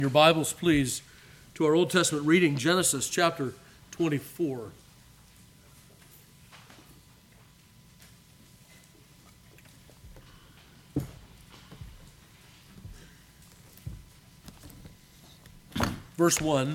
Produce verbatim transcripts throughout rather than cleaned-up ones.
Your Bibles, please, to our Old Testament reading, Genesis chapter twenty-four. Verse one.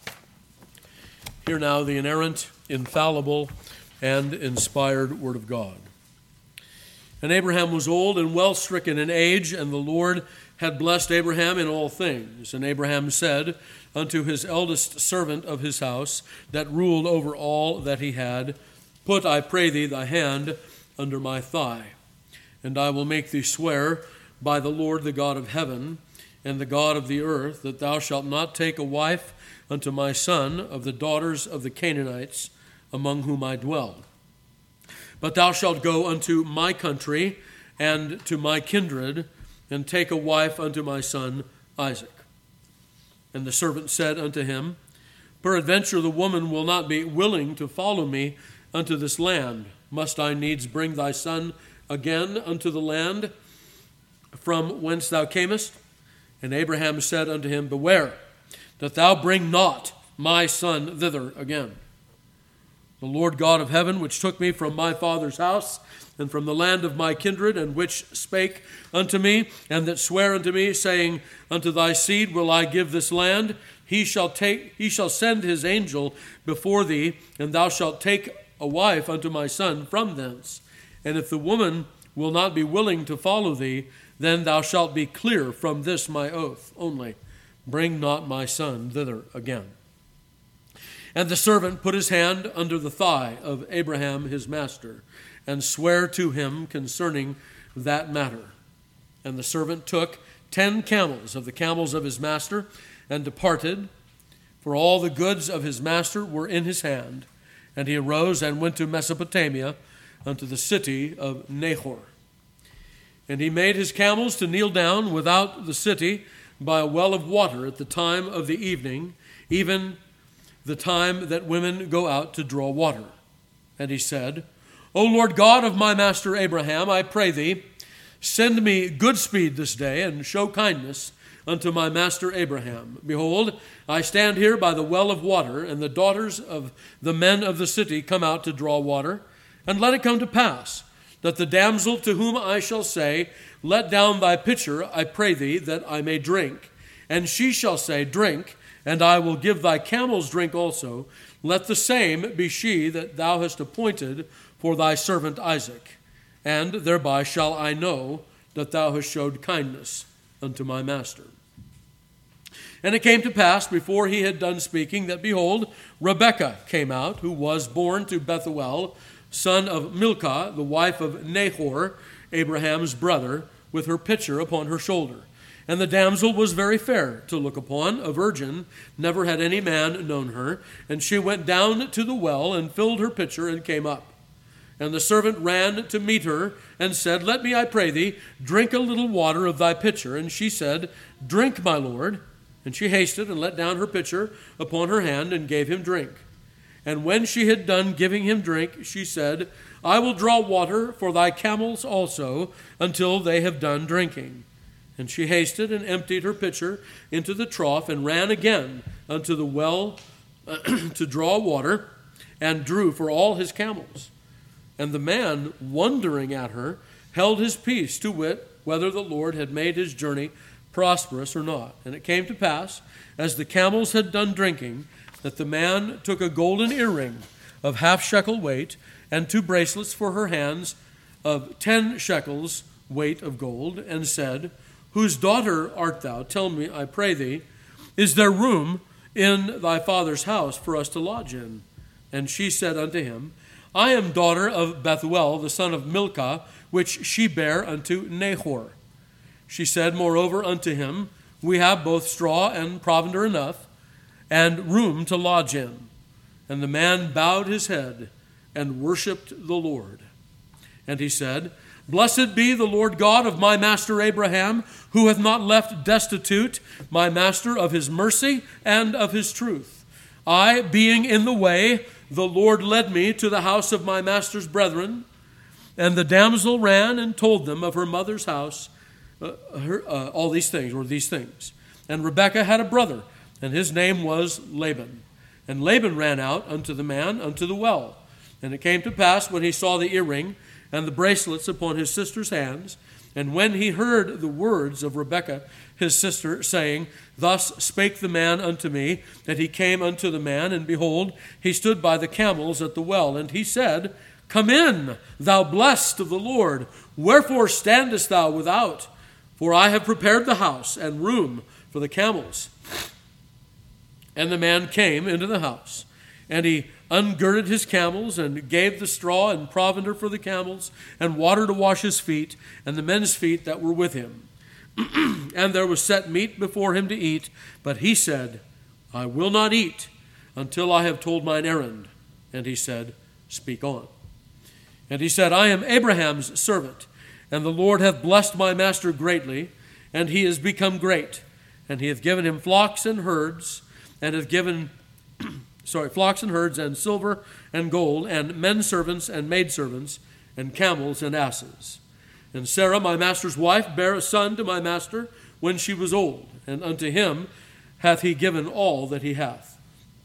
Hear now the inerrant, infallible, and inspired Word of God. And Abraham was old and well stricken in age, and the Lord had blessed Abraham in all things. And Abraham said unto his eldest servant of his house, that ruled over all that he had, Put, I pray thee, thy hand under my thigh, and I will make thee swear by the Lord the God of heaven and the God of the earth, that thou shalt not take a wife unto my son of the daughters of the Canaanites, among whom I dwell. But thou shalt go unto my country and to my kindred, and take a wife unto my son Isaac. And the servant said unto him, Peradventure the woman will not be willing to follow me unto this land. Must I needs bring thy son again unto the land from whence thou camest? And Abraham said unto him, Beware, that thou bring not my son thither again. The Lord God of heaven, which took me from my father's house, and from the land of my kindred, and which spake unto me, and that sware unto me, saying, Unto thy seed will I give this land, he shall take, he shall send his angel before thee, and thou shalt take a wife unto my son from thence. And if the woman will not be willing to follow thee, then thou shalt be clear from this my oath. Only bring not my son thither again. And the servant put his hand under the thigh of Abraham his master, and sware to him concerning that matter. And the servant took ten camels of the camels of his master, and departed, for all the goods of his master were in his hand. And he arose and went to Mesopotamia, unto the city of Nahor. And he made his camels to kneel down without the city by a well of water at the time of the evening, even the time that women go out to draw water. And he said, O Lord God of my master Abraham, I pray thee, send me good speed this day, and show kindness unto my master Abraham. Behold, I stand here by the well of water, and the daughters of the men of the city come out to draw water. And let it come to pass, that the damsel to whom I shall say, Let down thy pitcher, I pray thee, that I may drink. And she shall say, Drink, and I will give thy camels drink also. Let the same be she that thou hast appointed for thy servant Isaac. And thereby shall I know that thou hast showed kindness unto my master. And it came to pass, before he had done speaking, that behold, Rebekah came out, who was born to Bethuel, son of Milcah, the wife of Nahor, Abraham's brother, with her pitcher upon her shoulder. And the damsel was very fair to look upon, a virgin, never had any man known her. And she went down to the well, and filled her pitcher, and came up. And the servant ran to meet her, and said, Let me, I pray thee, drink a little water of thy pitcher. And she said, Drink, my lord. And she hasted, and let down her pitcher upon her hand, and gave him drink. And when she had done giving him drink, she said, I will draw water for thy camels also, until they have done drinking. And she hasted and emptied her pitcher into the trough, and ran again unto the well to draw water, and drew for all his camels. And the man, wondering at her, held his peace, to wit, whether the Lord had made his journey prosperous or not. And it came to pass, as the camels had done drinking, that the man took a golden earring of half shekel weight, and two bracelets for her hands of ten shekels weight of gold, and said, Whose daughter art thou? Tell me, I pray thee, is there room in thy father's house for us to lodge in? And she said unto him, I am daughter of Bethuel, the son of Milcah, which she bare unto Nahor. She said, moreover, unto him, We have both straw and provender enough, and room to lodge in. And the man bowed his head and worshipped the Lord. And he said, Blessed be the Lord God of my master Abraham, who hath not left destitute my master of his mercy and of his truth. I, being in the way, the Lord led me to the house of my master's brethren. And the damsel ran and told them of her mother's house, uh, her, uh, all these things, or these things. And Rebekah had a brother, and his name was Laban. And Laban ran out unto the man unto the well. And it came to pass, when he saw the earring and the bracelets upon his sister's hands, and when he heard the words of Rebekah his sister, saying, Thus spake the man unto me, that he came unto the man, and behold, he stood by the camels at the well. And he said, Come in, thou blessed of the Lord. Wherefore standest thou without? For I have prepared the house and room for the camels. And the man came into the house, and he ungirded his camels, and gave the straw and provender for the camels, and water to wash his feet, and the men's feet that were with him. And there was set meat before him to eat, but he said, I will not eat until I have told mine errand. And he said, Speak on. And he said, I am Abraham's servant, and the Lord hath blessed my master greatly, and he is become great. And he hath given him flocks and herds, and hath given, sorry, flocks and herds, and silver and gold, and men servants and maidservants, and camels and asses. And Sarah, my master's wife, bare a son to my master when she was old, and unto him hath he given all that he hath.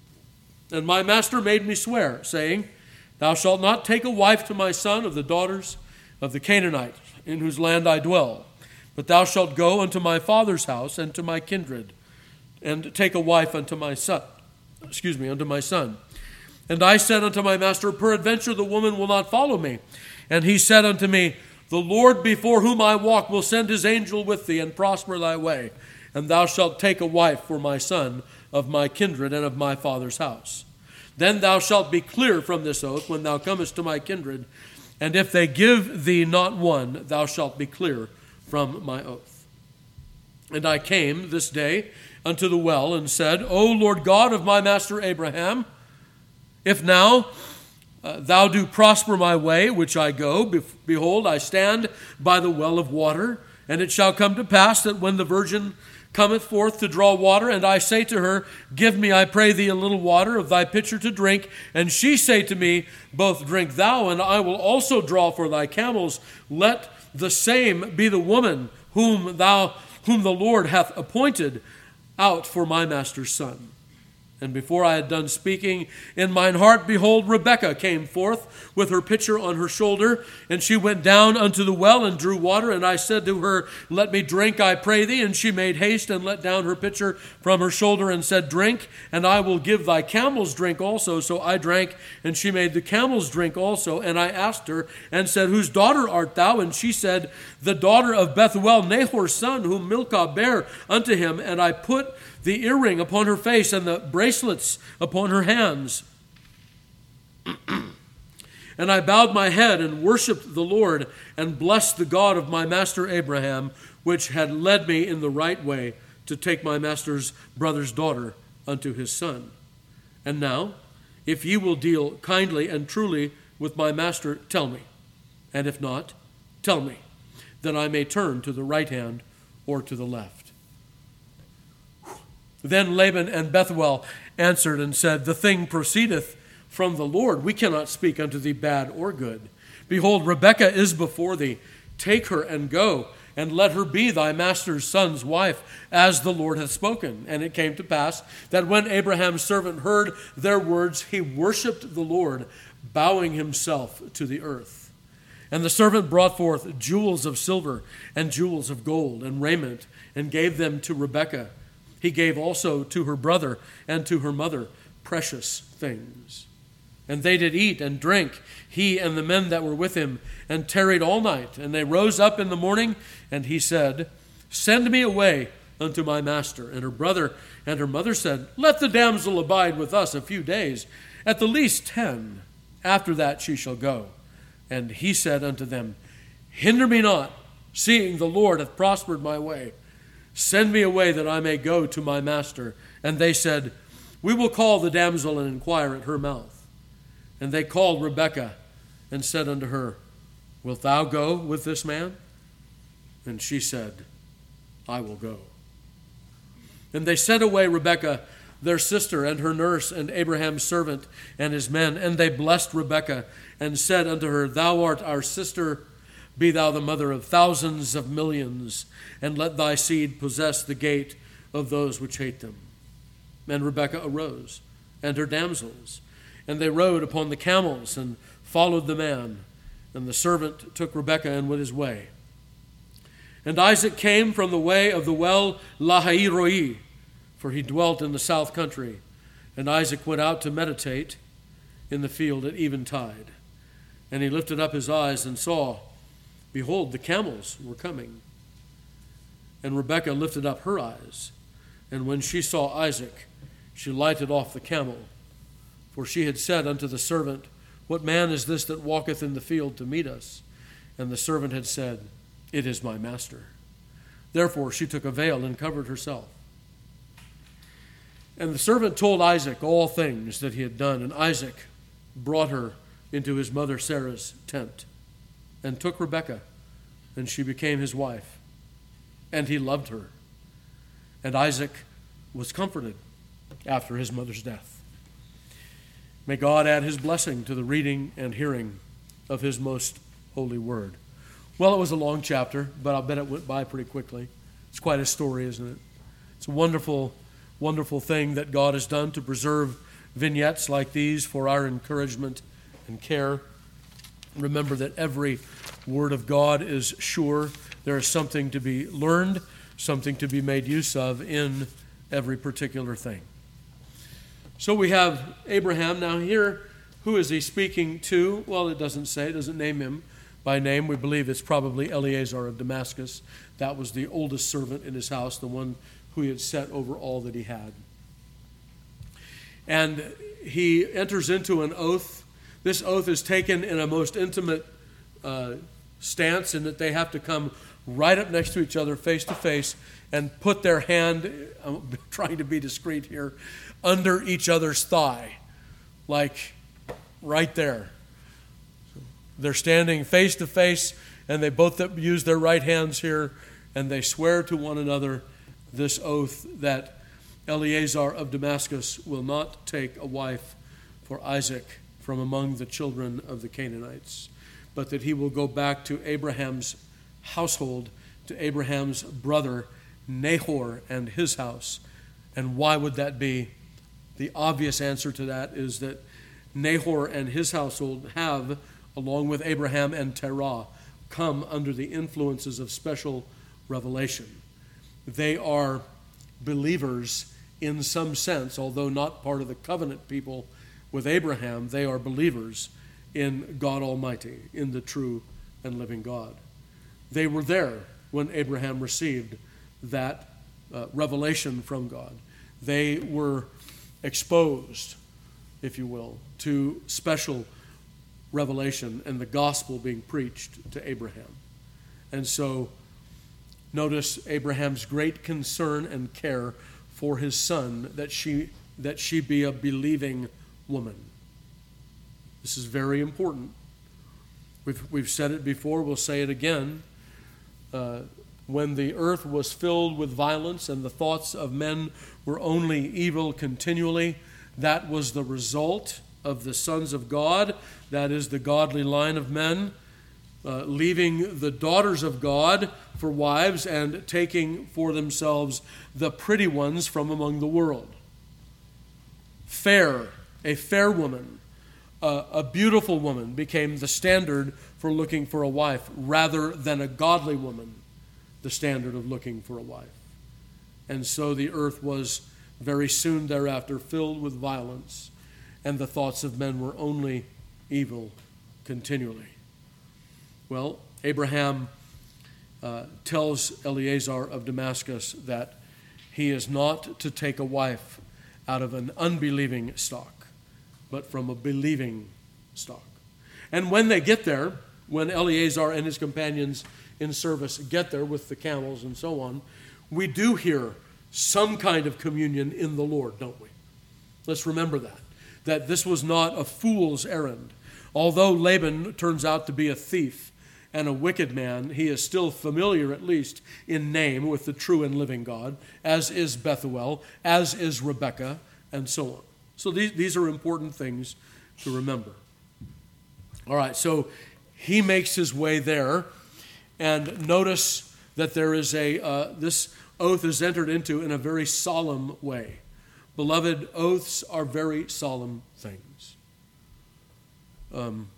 And my master made me swear, saying, Thou shalt not take a wife to my son of the daughters of the Canaanites, in whose land I dwell, but thou shalt go unto my father's house and to my kindred, and take a wife unto my son, excuse me, unto my son. And I said unto my master, Peradventure the woman will not follow me. And he said unto me, The Lord before whom I walk will send his angel with thee, and prosper thy way. And thou shalt take a wife for my son of my kindred and of my father's house. Then thou shalt be clear from this oath when thou comest to my kindred, and if they give thee not one, thou shalt be clear from my oath. And I came this day unto the well, and said, O Lord God of my master Abraham, if now uh, thou do prosper my way, which I go, be- behold, I stand by the well of water, and it shall come to pass that when the virgin cometh forth to draw water, and I say to her, Give me, I pray thee, a little water of thy pitcher to drink, and she say to me, Both drink thou, and I will also draw for thy camels. Let the same be the woman whom thou, whom the Lord hath appointed out for my master's son. And before I had done speaking in mine heart, behold, Rebekah came forth with her pitcher on her shoulder, and she went down unto the well and drew water. And I said to her, Let me drink, I pray thee. And she made haste and let down her pitcher from her shoulder and said, Drink, and I will give thy camels drink also. So I drank, and she made the camels drink also. And I asked her and said, Whose daughter art thou? And she said, The daughter of Bethuel, Nahor's son, whom Milcah bare unto him. And I put the earring upon her face and the bracelets upon her hands. And I bowed my head and worshipped the Lord and blessed the God of my master Abraham, which had led me in the right way to take my master's brother's daughter unto his son. And now, if ye will deal kindly and truly with my master, tell me. And if not, tell me, that I may turn to the right hand or to the left. Then Laban and Bethuel answered and said, The thing proceedeth from the Lord. We cannot speak unto thee bad or good. Behold, Rebekah is before thee. Take her and go, and let her be thy master's son's wife, as the Lord hath spoken. And it came to pass that when Abraham's servant heard their words, he worshipped the Lord, bowing himself to the earth. And the servant brought forth jewels of silver and jewels of gold and raiment, and gave them to Rebekah. He gave also to her brother and to her mother precious things. And they did eat and drink, he and the men that were with him, and tarried all night. And they rose up in the morning, and he said, Send me away unto my master. And her brother and her mother said, Let the damsel abide with us a few days, at the least ten. After that she shall go. And he said unto them, Hinder me not, seeing the Lord hath prospered my way. Send me away that I may go to my master. And they said, We will call the damsel and inquire at her mouth. And they called Rebekah and said unto her, Wilt thou go with this man? And she said, I will go. And they sent away Rebekah, their sister, and her nurse, and Abraham's servant, and his men. And they blessed Rebekah and said unto her, Thou art our sister. Be thou the mother of thousands of millions, and let thy seed possess the gate of those which hate them. And Rebekah arose, and her damsels, and they rode upon the camels, and followed the man. And the servant took Rebekah and went his way. And Isaac came from the way of the well Lahairoi, for he dwelt in the south country. And Isaac went out to meditate in the field at eventide. And he lifted up his eyes and saw, behold, the camels were coming. And Rebekah lifted up her eyes, and when she saw Isaac, she lighted off the camel. For she had said unto the servant, what man is this that walketh in the field to meet us? And the servant had said, it is my master. Therefore she took a veil and covered herself. And the servant told Isaac all things that he had done. And Isaac brought her into his mother Sarah's tent, and took Rebekah, and she became his wife. And he loved her. And Isaac was comforted after his mother's death. May God add his blessing to the reading and hearing of his most holy word. Well, it was a long chapter, but I'll bet it went by pretty quickly. It's quite a story, isn't it? It's a wonderful, wonderful thing that God has done to preserve vignettes like these for our encouragement and care. Remember that every word of God is sure. There is something to be learned, something to be made use of in every particular thing. So we have Abraham. Now here, who is he speaking to? Well, it doesn't say, it doesn't name him by name. We believe it's probably Eleazar of Damascus. That was the oldest servant in his house, the one who he had set over all that he had. And he enters into an oath. This oath is taken in a most intimate uh, stance, in that they have to come right up next to each other, face to face, and put their hand, I'm trying to be discreet here, under each other's thigh, like right there. They're standing face to face, and they both use their right hands here, and they swear to one another this oath that Eleazar of Damascus will not take a wife for Isaac from among the children of the Canaanites, but that he will go back to Abraham's household, to Abraham's brother Nahor and his house. And why would that be? The obvious answer to that is that Nahor and his household have, along with Abraham and Terah, come under the influences of special revelation. They are believers in some sense, although not part of the covenant people with Abraham. They are believers in God Almighty, in the true and living God. They were there when Abraham received that uh, revelation from God. They were exposed, if you will, to special revelation and the gospel being preached to Abraham. And so notice Abraham's great concern and care for his son, that she that she be a believing woman. This is very important. We've, we've said it before, we'll say it again. Uh, when the earth was filled with violence and the thoughts of men were only evil continually, that was the result of the sons of God, that is the godly line of men, uh, leaving the daughters of God for wives and taking for themselves the pretty ones from among the world. Fair, a fair woman, uh, a beautiful woman became the standard for looking for a wife, rather than a godly woman, the standard of looking for a wife. And so the earth was very soon thereafter filled with violence, and the thoughts of men were only evil continually. Well, Abraham uh, tells Eleazar of Damascus that he is not to take a wife out of an unbelieving stock, but from a believing stock. And when they get there, when Eleazar and his companions in service get there with the camels and so on, we do hear some kind of communion in the Lord, don't we? Let's remember that. That this was not a fool's errand. Although Laban turns out to be a thief and a wicked man, he is still familiar, at least in name, with the true and living God, as is Bethuel, as is Rebekah, and so on. So these, these are important things to remember. All right, so he makes his way there, and notice that there is a, uh, this oath is entered into in a very solemn way. Beloved, oaths are very solemn things. Um,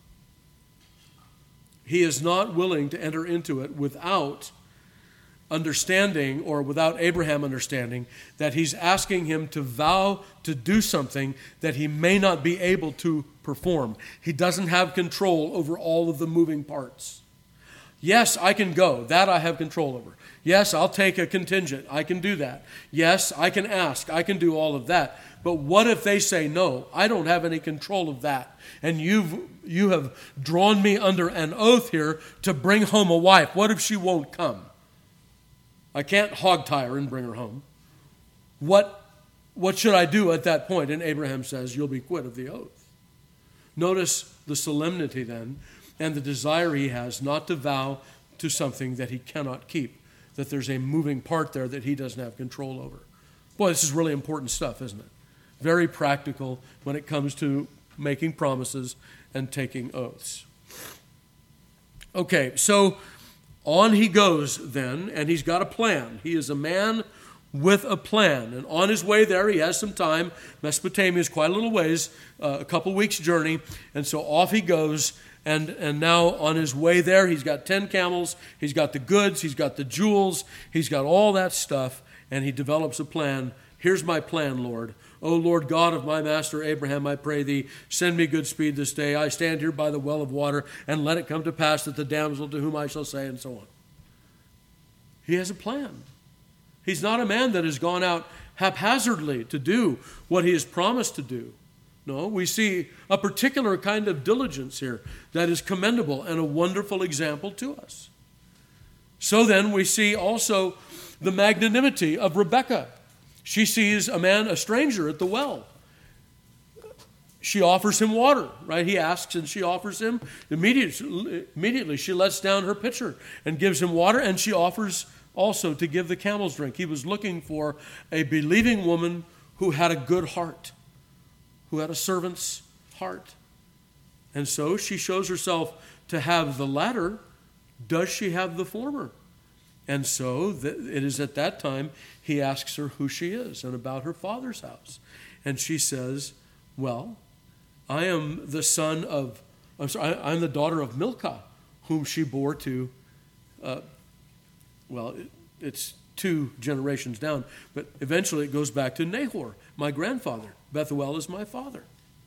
he is not willing to enter into it without understanding, or without Abraham understanding, that he's asking him to vow to do something that he may not be able to perform. He doesn't have control over all of the moving parts. Yes, I can go. That I have control over. Yes, I'll take a contingent. I can do that. Yes, I can ask. I can do all of that. But what if they say, no, I don't have any control of that. And you've, you have drawn me under an oath here to bring home a wife. What if she won't come? I can't hog tie her and bring her home. What, what should I do at that point? And Abraham says, you'll be quit of the oath. Notice the solemnity then and the desire he has not to vow to something that he cannot keep, that there's a moving part there that he doesn't have control over. Boy, this is really important stuff, isn't it? Very practical when it comes to making promises and taking oaths. Okay, so on he goes then, and he's got a plan. He is a man with a plan. And on his way there, he has some time. Mesopotamia is quite a little ways, uh, a couple weeks' journey. And so off he goes. And, and now on his way there, he's got ten camels. He's got the goods. He's got the jewels. He's got all that stuff. And he develops a plan. Here's my plan, Lord. O Lord God of my master Abraham, I pray thee, send me good speed this day. I stand here by the well of water, and let it come to pass that the damsel to whom I shall say, and so on. He has a plan. He's not a man that has gone out haphazardly to do what he has promised to do. No, we see a particular kind of diligence here that is commendable and a wonderful example to us. So then we see also the magnanimity of Rebekah. She sees a man, a stranger, at the well. She offers him water, right? He asks and she offers him. Immediately, immediately she lets down her pitcher and gives him water, and she offers also to give the camels drink. He was looking for a believing woman who had a good heart, who had a servant's heart. And so she shows herself to have the latter. Does she have the former? And so it is at that time he asks her who she is and about her father's house. And she says, well, I am the son of, I'm sorry, I, I'm the daughter of Milcah, whom she bore to, uh, well, it, it's two generations down, but eventually it goes back to Nahor, my grandfather. Bethuel is my father.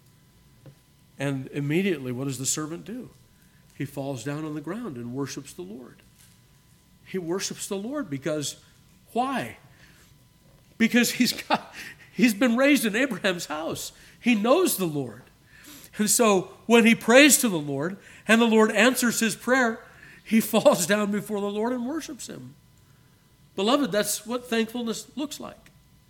And immediately, what does the servant do? He falls down on the ground and worships the Lord. He worships the Lord because, why? Because he's got, he's been raised in Abraham's house. He knows the Lord. And so when he prays to the Lord and the Lord answers his prayer, he falls down before the Lord and worships him. Beloved, that's what thankfulness looks like.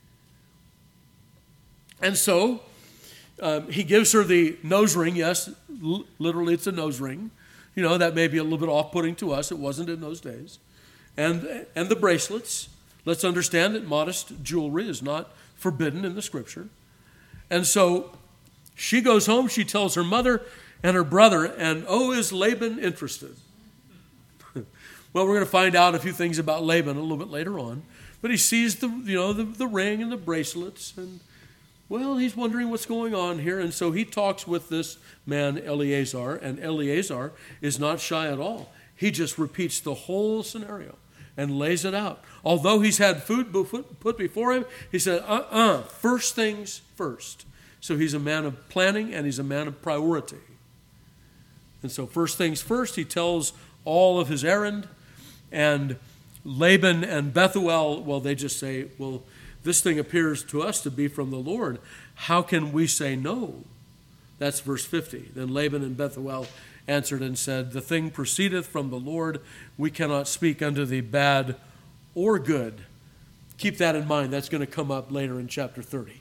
And so um, he gives her the nose ring. Yes, l- literally it's a nose ring. You know, that may be a little bit off-putting to us. It wasn't in those days. And, and the bracelets. Let's understand that modest jewelry is not forbidden in the Scripture. And so she goes home. She tells her mother and her brother, and oh, is Laban interested? Well, we're going to find out a few things about Laban a little bit later on. But he sees the, you know, the, the ring and the bracelets, and well, he's wondering what's going on here. And so he talks with this man, Eleazar, and Eleazar is not shy at all. He just repeats the whole scenario and lays it out. Although he's had food put before him, he said, uh-uh, first things first. So he's a man of planning and he's a man of priority. And so first things first, he tells all of his errand. And Laban and Bethuel, well, they just say, well, this thing appears to us to be from the Lord. How can we say no? That's verse fifty. Then Laban and Bethuel answered and said, the thing proceedeth from the Lord. We cannot speak unto thee bad or good. Keep that in mind. That's going to come up later in chapter thirty.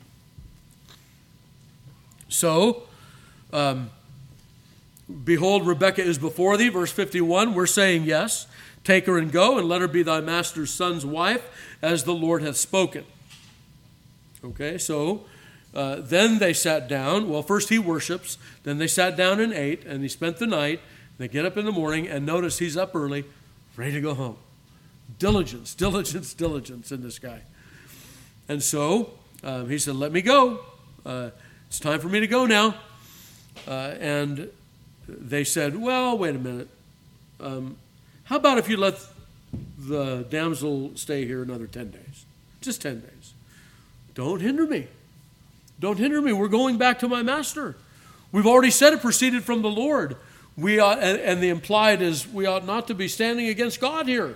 So, um, behold, Rebekah is before thee. Verse fifty-one, we're saying yes. Take her and go, and let her be thy master's son's wife, as the Lord hath spoken. Okay, so uh, then they sat down. Well, first he worships. Then they sat down and ate, and he spent the night. They get up in the morning, and notice he's up early, ready to go home. diligence, diligence, diligence in this guy. And so um, he said, let me go. Uh, it's time for me to go now. Uh, and they said, well, wait a minute. Um, how about if you let the damsel stay here another ten days? Just ten days. Don't hinder me. Don't hinder me. We're going back to my master. We've already said it proceeded from the Lord. We ought, and, and the implied is we ought not to be standing against God here.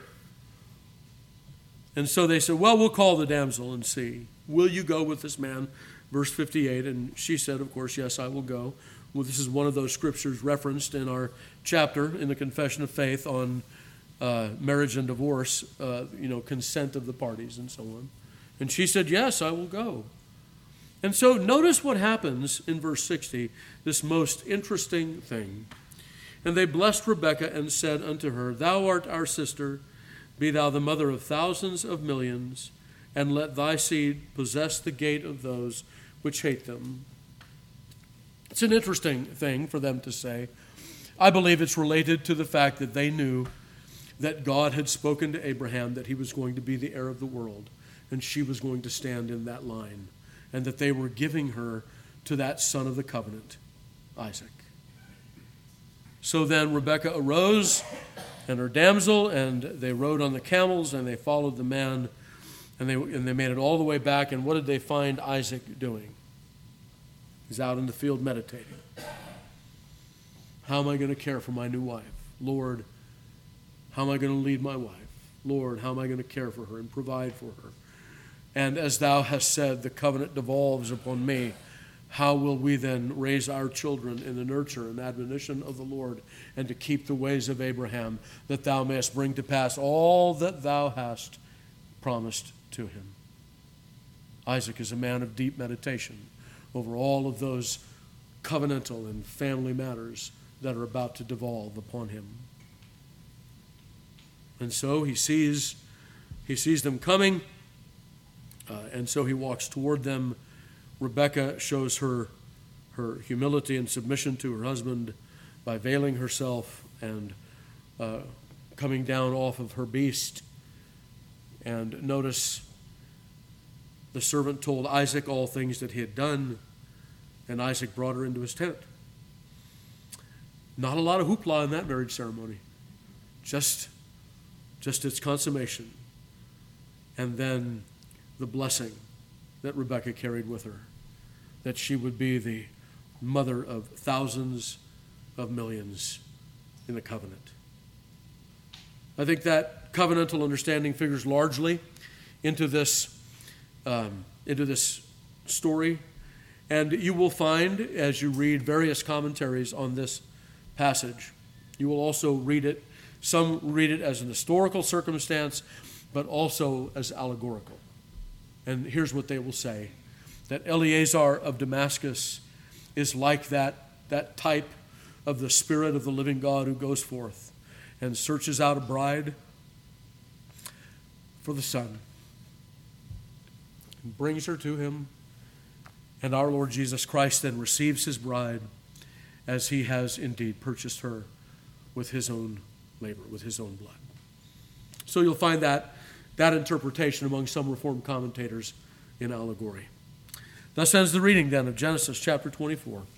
And so they said, well, we'll call the damsel and see. Will you go with this man? Verse fifty-eight. And she said, of course, yes, I will go. Well, this is one of those scriptures referenced in our chapter in the Confession of Faith on uh, marriage and divorce, uh, you know, consent of the parties and so on. And she said, yes, I will go. And so notice what happens in verse sixty, this most interesting thing. And they blessed Rebekah and said unto her, thou art our sister, be thou the mother of thousands of millions, and let thy seed possess the gate of those which hate them. It's an interesting thing for them to say. I believe it's related to the fact that they knew that God had spoken to Abraham that he was going to be the heir of the world, and she was going to stand in that line, and that they were giving her to that son of the covenant, Isaac. So then Rebekah arose and her damsel, and they rode on the camels, and they followed the man, and they, and they made it all the way back. And what did they find Isaac doing? He's out in the field meditating. How am I going to care for my new wife? Lord, how am I going to lead my wife? Lord, how am I going to care for her and provide for her? And as thou hast said, the covenant devolves upon me. How will we then raise our children in the nurture and admonition of the Lord, and to keep the ways of Abraham, that thou mayest bring to pass all that thou hast promised to him? Isaac is a man of deep meditation over all of those covenantal and family matters that are about to devolve upon him. And so he sees, he sees them coming, uh, and so he walks toward them. Rebekah shows her, her humility and submission to her husband by veiling herself and uh, coming down off of her beast. And notice the servant told Isaac all things that he had done, and Isaac brought her into his tent. Not a lot of hoopla in that marriage ceremony. Just, just its consummation. And then the blessing that Rebekah carried with her, that she would be the mother of thousands of millions in the covenant. I think that covenantal understanding figures largely into this, um, into this story. And you will find, as you read various commentaries on this passage, you will also read it, some read it as an historical circumstance, but also as allegorical. And here's what they will say, that Eleazar of Damascus is like that, that type of the Spirit of the living God who goes forth and searches out a bride for the Son and brings her to him. And our Lord Jesus Christ then receives his bride as he has indeed purchased her with his own labor, with his own blood. So you'll find that, that interpretation among some Reformed commentators in allegory. Thus ends the reading then of Genesis chapter twenty-four.